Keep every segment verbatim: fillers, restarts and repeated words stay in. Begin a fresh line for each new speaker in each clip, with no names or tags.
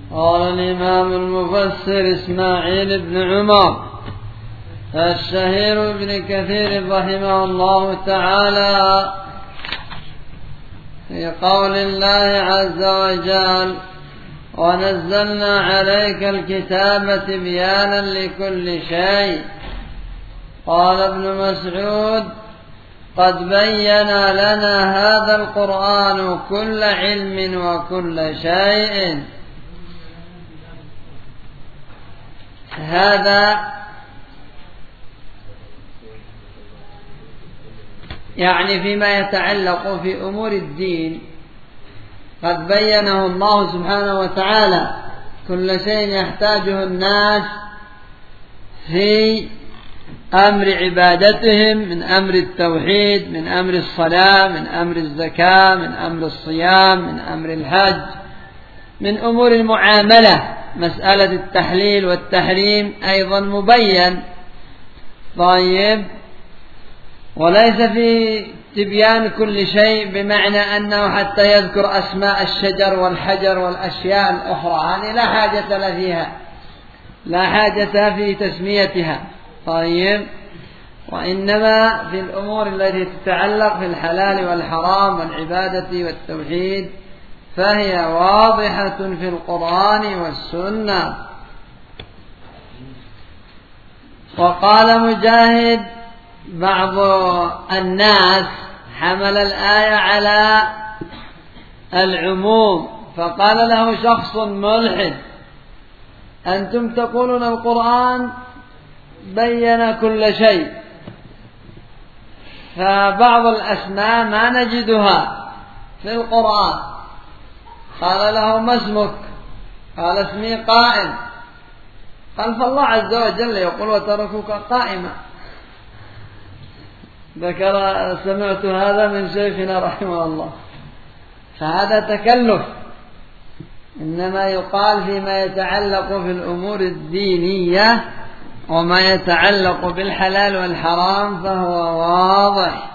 قال الإمام المفسر إسماعيل بن عمر الشهير بن كثير رحمه الله تعالى في قول الله عز وجل: ونزلنا عليك الكتاب تبيانا لكل شيء. قال ابن مسعود: قد بين لنا هذا القرآن كل علم وكل شيء. هذا يعني فيما يتعلق في أمور الدين قد بينه الله سبحانه وتعالى كل شيء يحتاجه الناس في أمر عبادتهم، من أمر التوحيد، من أمر الصلاة، من أمر الزكاة، من أمر الصيام، من أمر الحج، من أمور المعاملة. مسألة التحليل والتحريم أيضا مبين. طيب، وليس في تبيان كل شيء بمعنى أنه حتى يذكر أسماء الشجر والحجر والأشياء الأخرى، هذه لا حاجة له فيها، لا حاجة في تسميتها. طيب، وإنما في الأمور التي تتعلق في الحلال والحرام والعبادة والتوحيد فهي واضحة في القرآن والسنة. وقال مجاهد: بعض الناس حمل الآية على العموم، فقال له شخص ملحد: أنتم تقولون القرآن بين كل شيء، فبعض الأسماء ما نجدها في القرآن. قال له: ما اسمك؟ قال: اسمي قائم. قال: فالله عز وجل يقول: وتركك قائما. ذكر سمعت هذا من شيخنا رحمه الله. فهذا تكلف، إنما يقال فيما يتعلق في الأمور الدينية، وما يتعلق بالحلال والحرام فهو واضح.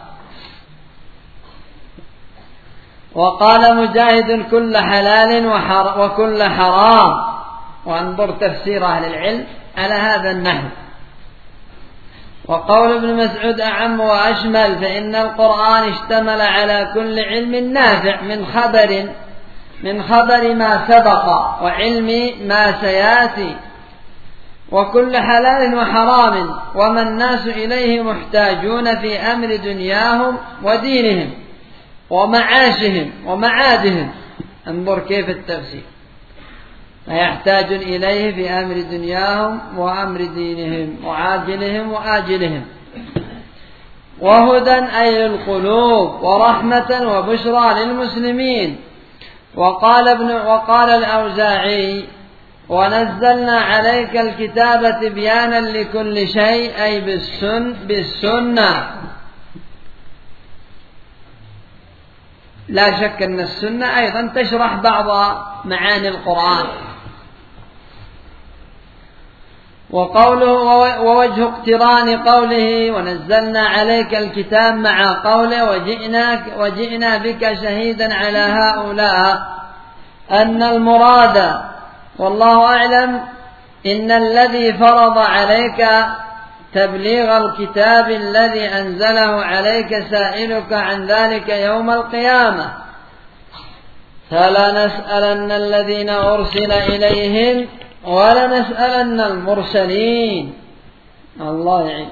وقال مجاهد: كل حلال وكل حرام. وانظر تفسير أهل العلم على هذا النحو. وقول ابن مسعود أعم وأشمل، فإن القرآن اشتمل على كل علم نافع من خبر من خبر ما سبق وعلم ما سيأتي، وكل حلال وحرام، وما الناس إليه محتاجون في أمر دنياهم ودينهم ومعاشهم ومعادهم. انظر كيف التفسير: يحتاج إليه في أمر دنياهم وأمر دينهم وعاجلهم وآجلهم، وهدى أي للقلوب، ورحمة وبشرى للمسلمين. وقال ابن وقال الأوزاعي: ونزلنا عليك الكتاب تبيانا لكل شيء، أي بالسن بالسنة. لا شك أن السنة أيضا تشرح بعض معاني القرآن. وقوله ووجه اقتران قوله ونزلنا عليك الكتاب مع قوله وجئناك وجئنا بك شهيدا على هؤلاء أن المراد والله أعلم إن الذي فرض عليك تبليغ الكتاب الذي أنزله عليك سائلك عن ذلك يوم القيامة، فلا نسألن الذين أرسل إليهم ولا نسألن المرسلين. الله يعين.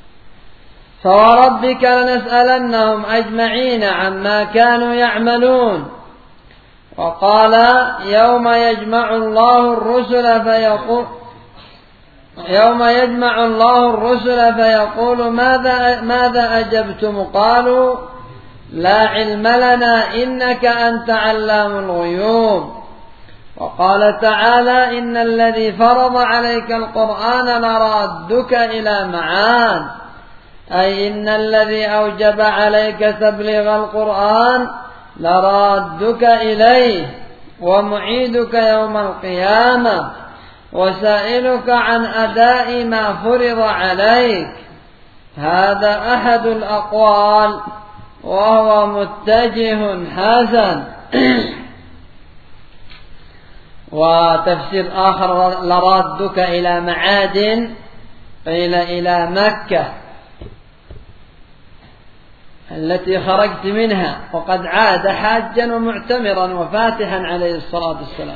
فوربك لنسألنهم أجمعين عما كانوا يعملون. وقال يوم يجمع الله الرسل فيقول يوم يجمع الله الرسل فيقول ماذا ماذا أجبتم؟ قالوا لا علم لنا إنك أنت علام الغيوب. وقال تعالى إن الذي فرض عليك القرآن لرادك إلى معاد، أي إن الذي أوجب عليك تبليغ القرآن لرادك إليه ومعيدك يوم القيامة وسائلك عن أداء ما فرض عليك. هذا أحد الأقوال وهو متجه حسن. وتفسير آخر لرادك إلى معاد قيل إلى مكة التي خرجت منها، وقد عاد حاجا ومعتمرا وفاتحا عليه الصلاة والسلام.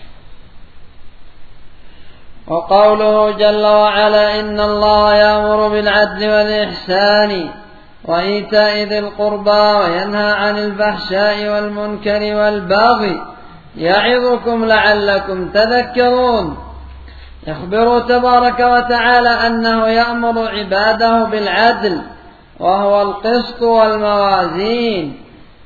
وقوله جل وعلا إن الله يأمر بالعدل والإحسان وإيتاء ذي القربى وينهى عن الفحشاء والمنكر والبغي يعظكم لعلكم تذكرون. يخبر تبارك وتعالى أنه يأمر عباده بالعدل وهو القسط والموازين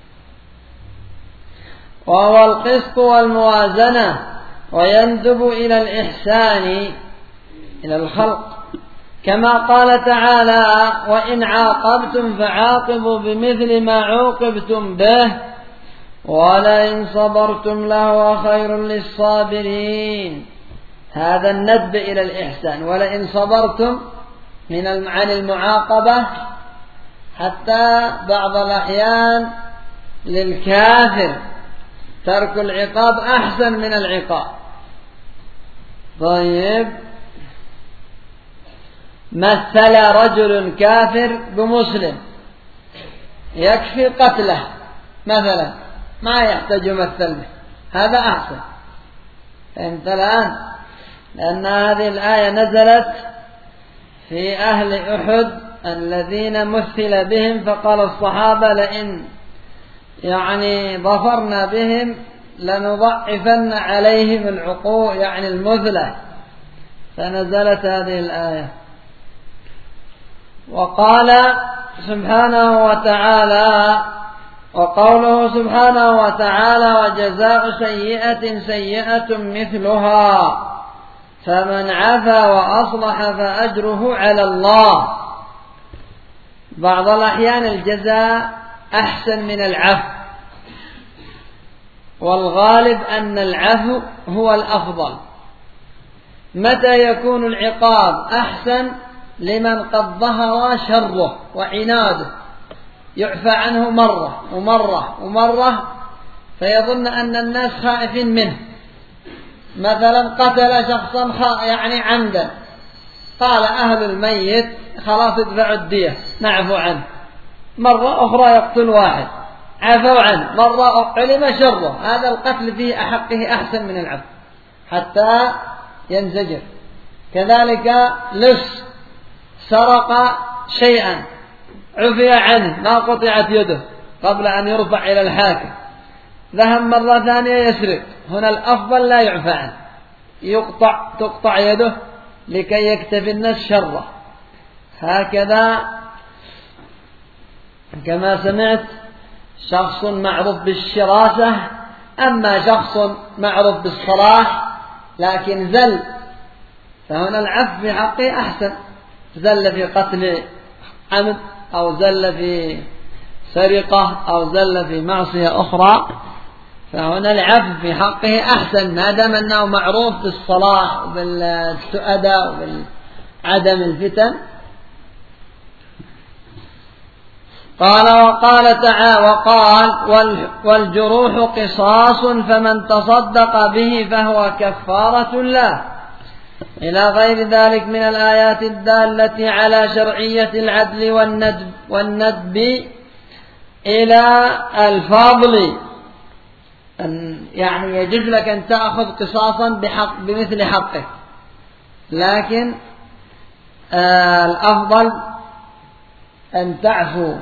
وهو القسط والموازنة، ويندب إلى الإحسان إلى الخلق، كما قال تعالى وإن عاقبتم فعاقبوا بمثل ما عوقبتم به ولئن صبرتم لهو خير للصابرين. هذا الندب إلى الإحسان. ولئن صبرتم من عن المعاقبة، حتى بعض الأحيان للكافر ترك العقاب أحسن من العقاب. طيب، مثل رجل كافر بمسلم يكفي قتله مثلا، ما يحتاج يمثل به، هذا أحسن. فهمت الآن؟ لأن هذه الآية نزلت في أهل أحد الذين مثل بهم، فقال الصحابة لئن يعني ظفرنا بهم لنضعفن عليهم العقوق، يعني المثلة، فنزلت هذه الآية. وقال سبحانه وتعالى وقوله سبحانه وتعالى وجزاء سيئة سيئة مثلها فمن عفا وأصلح فأجره على الله. بعض الأحيان الجزاء أحسن من العفو، والغالب أن العفو هو الأفضل. متى يكون العقاب أحسن؟ لمن قد ظهر شره وعناده، يعفى عنه مرة ومرة ومرة فيظن أن الناس خائفين منه. مثلا قتل شخصا يعني عمدا، قال أهل الميت خلاص ادفعوا الدية نعفو عنه. مرة أخرى يقتل واحد، عفوا عنه. مرة علم شره، هذا القتل فيه حقه أحسن من العفو حتى ينزجر. كذلك لص سرق شيئا عفي عنه، ما قطعت يده قبل أن يرفع إلى الحاكم، ذهب مرة ثانية يسرق، هنا الأفضل لا يعفى عنه، يقطع تقطع يده لكي يكتفي الناس شره. هكذا كما سمعت شخص معروف بالشراسة، أما شخص معروف بالصلاح لكن زل، فهنا العفو في حقه أحسن. زل في قتل عمد أو زل في سرقة أو زل في معصية أخرى، فهنا العفو في حقه أحسن ما دام أنه معروف بالصلاح وبالسؤدة وبالعدم الفتن. قال وقال تعالى وقال والجروح قصاص فمن تصدق به فهو كفارة له، إلى غير ذلك من الآيات الدالة على شرعية العدل والندب, والندب إلى الفضل. يعني يجوز لك أن تأخذ قصاصا بحق بمثل حقك، لكن آه الأفضل أن تعفو.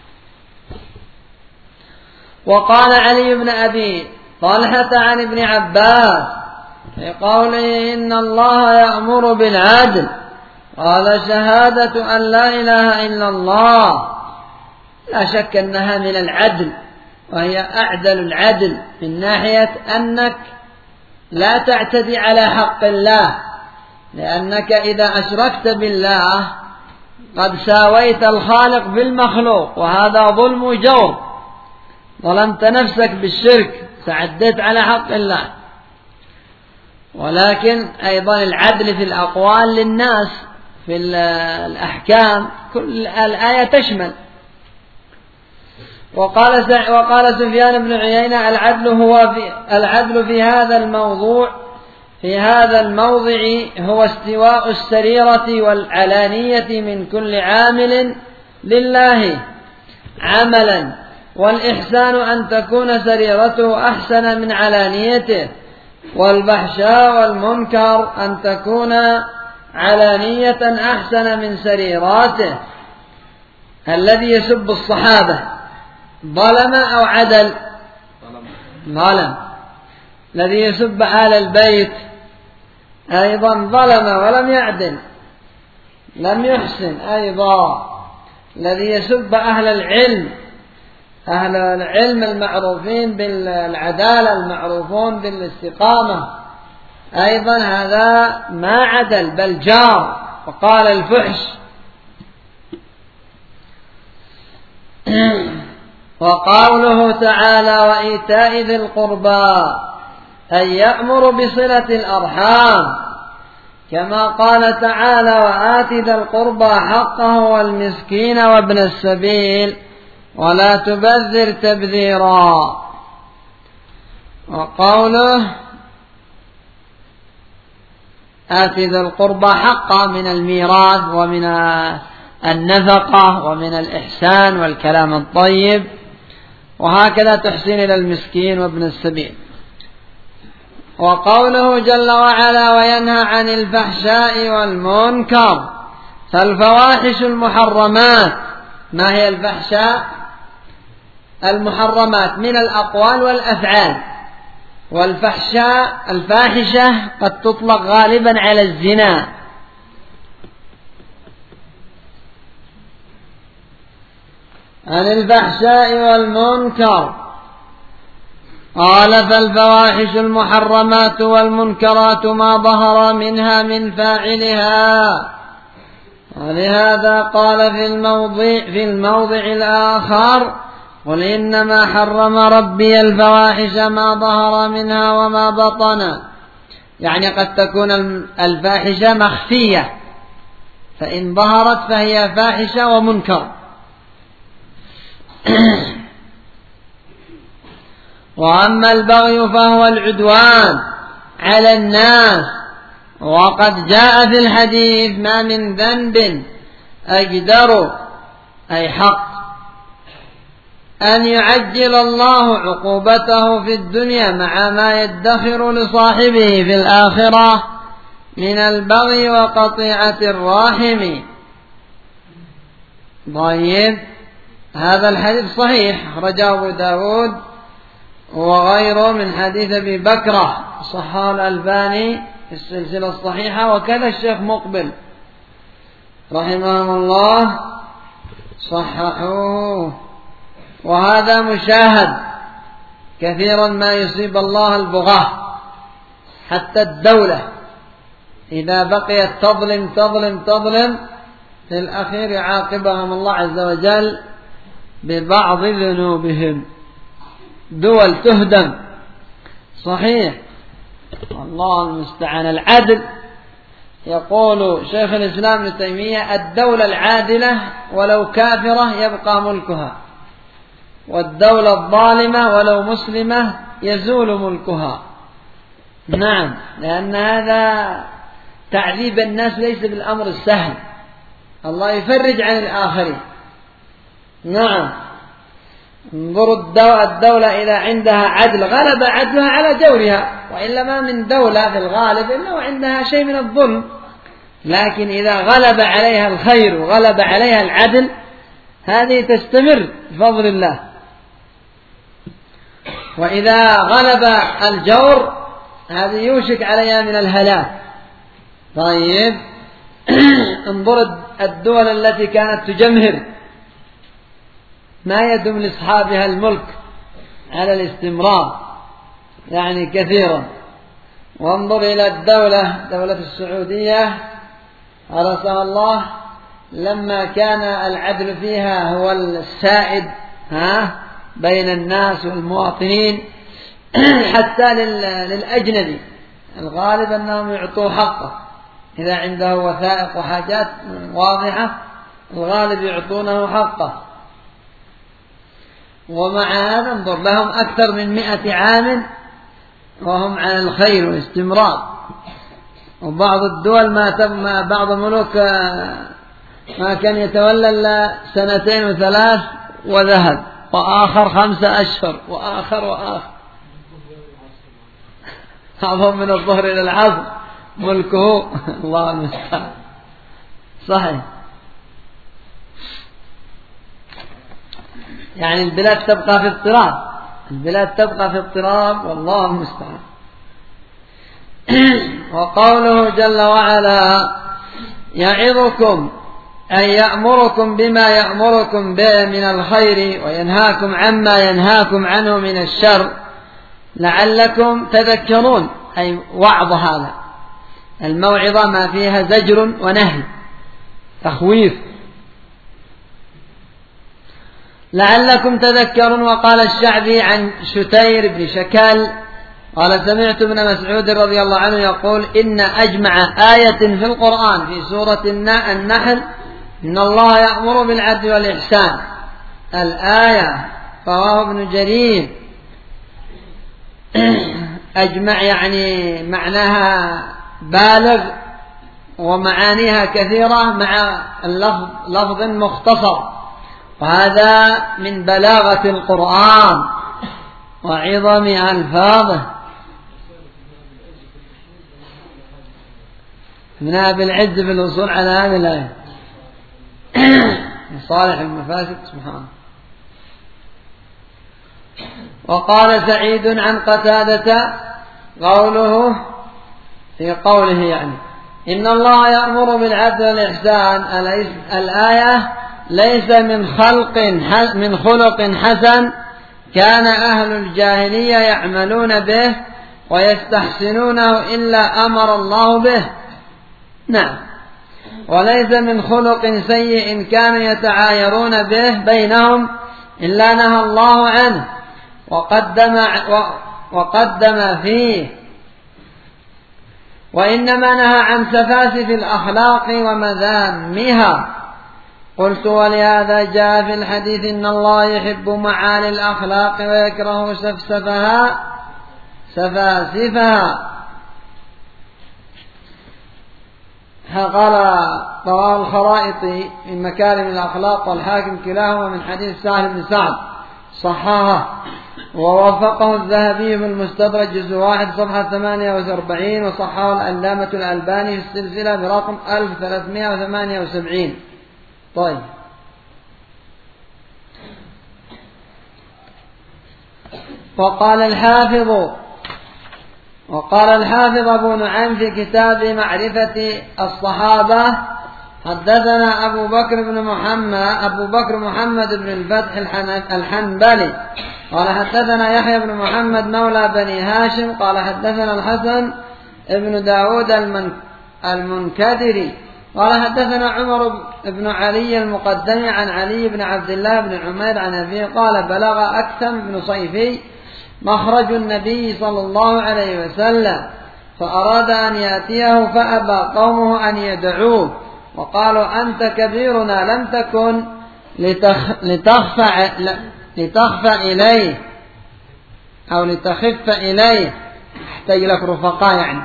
وقال علي بن أبي طلحة عن ابن عباس في قوله إن الله يأمر بالعدل، قال شهادة أن لا إله إلا الله، لا شك أنها من العدل، وهي أعدل العدل من ناحية أنك لا تعتدي على حق الله، لأنك إذا أشركت بالله قد ساويت الخالق بالمخلوق، وهذا ظلم وجور، ظلمت نفسك بالشرك، تعديت على حق الله. ولكن أيضا العدل في الأقوال للناس في الأحكام كل الآية تشمل. وقال وقال سفيان بن عيينة العدل هو في العدل في هذا الموضوع في هذا الموضع هو استواء السريرة والعلانية من كل عامل لله عملا، والإحسان أن تكون سريرته أحسن من علانيته، والفحشاء والمنكر أن تكون علانية أحسن من سريراته. الذي يسب الصحابة ظلم أو عدل؟ ظلم. الذي يسب آل البيت أيضا ظلم ولم يعدل، لم يحسن أيضا. الذي يسب أهل العلم أهل العلم المعروفين بالعدالة المعروفون بالاستقامة أيضا هذا ما عدل بل جار وقال الفحش. وقوله تعالى وإيتاء ذي القربى أن يأمر بصلة الأرحام، كما قال تعالى وآت ذا القربى حقه والمسكين وابن السبيل ولا تبذر تبذيرا. وقوله آت ذا القربى حقه من الميراث ومن النفقة ومن الإحسان والكلام الطيب، وهكذا تحسين إلى المسكين وابن السبيل. وقوله جل وعلا وينهى عن الفحشاء والمنكر، فالفواحش المحرمات. ما هي الفحشاء؟ المحرمات من الأقوال والأفعال. والفحشاء الفاحشة قد تطلق غالبا على الزنا. عن الفحشاء والمنكر قال فالفواحش المحرمات والمنكرات ما ظهر منها من فاعلها. ولهذا قال في الموضع, في الموضع الآخر قل إنما حرم ربي الفواحش ما ظهر منها وما بطن. يعني قد تكون الفاحشة مخفية، فإن ظهرت فهي فاحشة ومنكر. وأما البغي فهو العدوان على الناس، وقد جاء في الحديث ما من ذنب أجدر أي حق أن يعجل الله عقوبته في الدنيا مع ما يدخر لصاحبه في الآخرة من البغي وقطيعة الراحم. طيب هذا الحديث صحيح، أخرجه أبو داود وغيره من حديث أبي بكرة، صححه الألباني في السلسلة الصحيحة، وكذا الشيخ مقبل رحمه الله صححوه. وهذا مشاهد كثيرا ما يصيب الله البغاة، حتى الدولة إذا بقيت تظلم تظلم تظلم في الأخير يعاقبهم الله عز وجل ببعض ذنوبهم. دول تهدم صحيح، الله المستعان. العدل يقول شيخ الإسلام ابن تيمية الدولة العادلة ولو كافرة يبقى ملكها، والدولة الظالمة ولو مسلمة يزول ملكها. نعم، لأن هذا تعذيب الناس ليس بالأمر السهل، الله يفرج عن الآخرين. نعم، انظروا الدولة إذا عندها عدل غلب عدلها على جورها، وإلا ما من دولة في الغالب إلا وعندها شيء من الظلم، لكن إذا غلب عليها الخير وغلب عليها العدل هذه تستمر بفضل الله. وإذا غلب الجور هذه يوشك عليها من الهلاك. طيب انظر الدول التي كانت تجمهر ما يدم لأصحابها الملك على الاستمرار يعني كثيرا. وانظر إلى الدولة دولة السعودية أرسها الله، لما كان العدل فيها هو السائد ها بين الناس والمواطنين حتى للأجنبي الغالب أنهم يعطوا حقه، إذا عنده وثائق وحاجات واضحة الغالب يعطونه حقه. ومع هذا انظر لهم أكثر من مئة عام وهم على الخير والاستمرار. وبعض الدول ما ما بعض ملوك ما كان يتولى إلا سنتين وثلاث وذهب، وآخر خمسة أشهر، وآخر وآخر أعظم من الظهر إلى العصر ملكه. الله المستعان. صحيح، يعني البلاد تبقى في اضطراب، البلاد تبقى في اضطراب والله المستعان. وقوله جل وعلا يعظكم أي يأمركم بما يأمركم به من الخير وينهاكم عما ينهاكم عنه من الشر لعلكم تذكرون، أي وعظ هذا الموعظة ما فيها زجر ونهي تخويف، لعلكم تذكرون. وقال الشعبي عن شتير بن شكال قال سمعت ابن مسعود رضي الله عنه يقول إن أجمع آية في القرآن في سورة النحل إن الله يأمر بالعدل والإحسان. الآية رواه ابن جرير أجمع يعني معناها بالغ ومعانيها كثيرة مع اللفظ لفظ مختصر، وهذا من بلاغة القرآن وعظم ألفاظه. ابن أبي العز في الوصول على هذه الآية مصالح المفاسد سبحانه. وقال سعيد عن قتادة قوله في قوله يعني إن الله يأمر بالعدل والإحسان، الآية ليس من خلق من خلق حسن كان أهل الجاهلية يعملون به ويستحسنونه إلا أمر الله به. نعم، وليس من خلق سيء كانوا يتعايرون به بينهم إلا نهى الله عنه وقدم, وقدم فيه، وإنما نهى عن سفاسف الأخلاق ومذامها. قلت ولهذا جاء في الحديث إن الله يحب معالي الأخلاق ويكره سفسفها سفاسفها. قال رواه الخرائطي من مكارم الأخلاق والحاكم كلاهما من حديث سهل بن سعد صححه، ووافقه الذهبي في المستدرك جزء واحد صفحة ثمانية وأربعين، وصححه العلامة الألباني في السلسلة برقم ألف وثلاثمائة وثمانية وسبعين. طيب، وقال الحافظ وقال الحافظ أبو نعيم في كتاب معرفة الصحابة حدثنا أبو بكر بن محمد أبو بكر محمد بن الفتح الحنبلي قال حدثنا يحيى بن محمد مولى بني هاشم قال حدثنا الحسن ابن داود المنكدري قال حدثنا عمر بن علي المقدمي عن علي بن عبد الله بن عمير عن أبيه قال بلغ أكثم بن صيفي مخرج النبي صلى الله عليه وسلم فأراد أن يأتيه فأبى قومه أن يدعوه وقالوا أنت كبيرنا لم تكن لتخ... لتخفى... لتخفى إليه أو لتخف إليه، احتاج لك رفقاء يعني.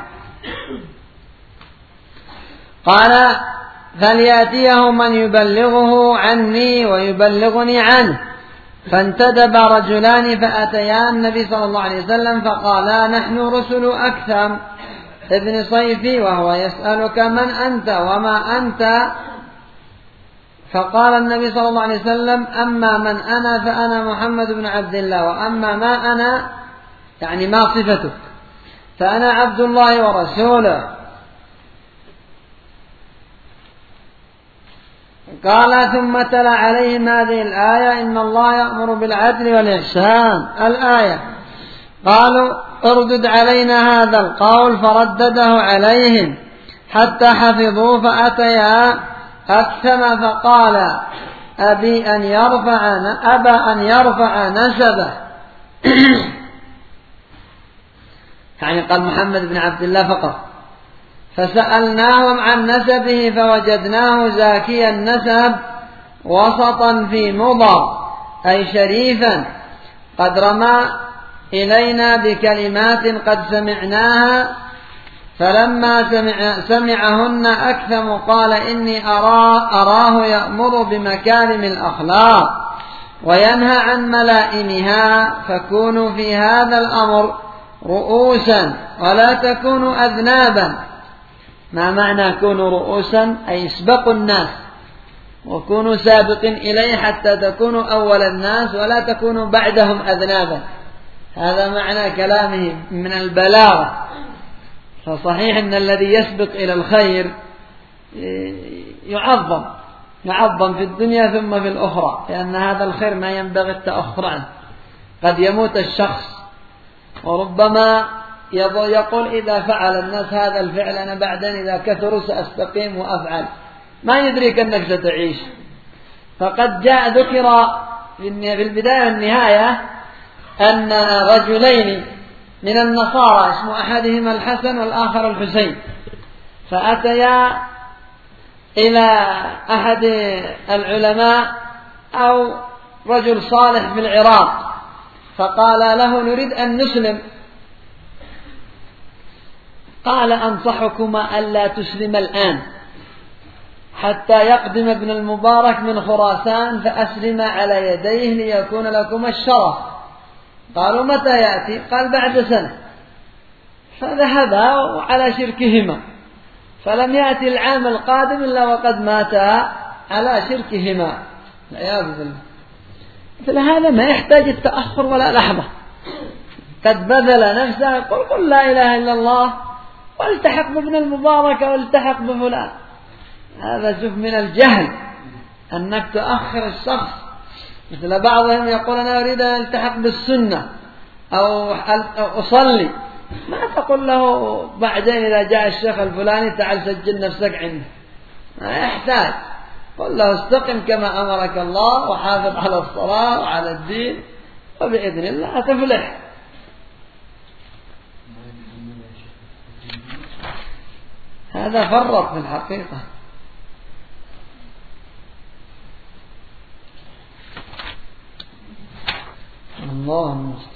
قال فليأتيه من يبلغه عني ويبلغني عنه، فانتدب رجلان فأتيا النبي صلى الله عليه وسلم فقالا نحن رسل أكثم ابن صيفي وهو يسألك من أنت وما أنت، فقال النبي صلى الله عليه وسلم أما من أنا فأنا محمد بن عبد الله، وأما ما أنا يعني ما صفتك فأنا عبد الله ورسوله. قال ثم تلا عليهم هذه الآية إن الله يأمر بالعدل والإحسان الآية. قالوا اردد علينا هذا القول فردده عليهم حتى حفظوا فأتيا أكثم فقال أبي أن يرفع أبى أن يرفع نسبه يعني قال محمد بن عبد الله فقط. فسألناهم عن نسبه فوجدناه زاكي النسب وسطا في مضر أي شريفا قد رمى إلينا بكلمات قد سمعناها، فلما سمع سمعهن أكثم قال إني أرى أراه يأمر بمكارم الأخلاق وينهى عن ملائمها، فكونوا في هذا الأمر رؤوسا ولا تكونوا أذنابا. ما معنى كونوا رؤوسا؟ أي اسبقوا الناس وكونوا سابقين إليه حتى تكونوا أول الناس ولا تكونوا بعدهم أذنابا. هذا معنى كلامه من البلاغة. فصحيح أن الذي يسبق إلى الخير يعظم يعظم في الدنيا ثم في الأخرى، لأن هذا الخير ما ينبغي التأخر عنه. قد يموت الشخص وربما يقول إذا فعل الناس هذا الفعل أنا بعدين إذا كثروا سأستقيم وأفعل، ما يدريك أنك ستعيش. فقد جاء ذكر في البداية والنهاية أن رجلين من النصارى اسم أحدهما الحسن والآخر الحسين، فأتيا إلى أحد العلماء أو رجل صالح في العراق فقال له نريد أن نسلم. قال أنصحكما ألا تسلم الآن حتى يقدم ابن المبارك من خراسان فأسلم على يديه ليكون لكم الشرف. قالوا متى يأتي؟ قال بعد سنة. فذهبا على شركهما، فلم يأتي العام القادم إلا وقد ماتا على شركهما والعياذ بالله. مثل هذا ما يحتاج التأخر ولا لحظة، قد بذل نفسه قل قل لا إله إلا الله والتحق بابن المبارك والتحق بفلان. هذا شوف من الجهل أنك تؤخر الشخص. مثل بعضهم يقول أنا أريد أن ألتحق بالسنة أو أصلي، ما تقول له بعدين إذا جاء الشيخ الفلاني تعال سجل نفسك عنده، ما يحتاج. قل له استقم كما أمرك الله وحافظ على الصلاة وعلى الدين وبإذن الله تفلح. هذا فرط في الحقيقة. اللهم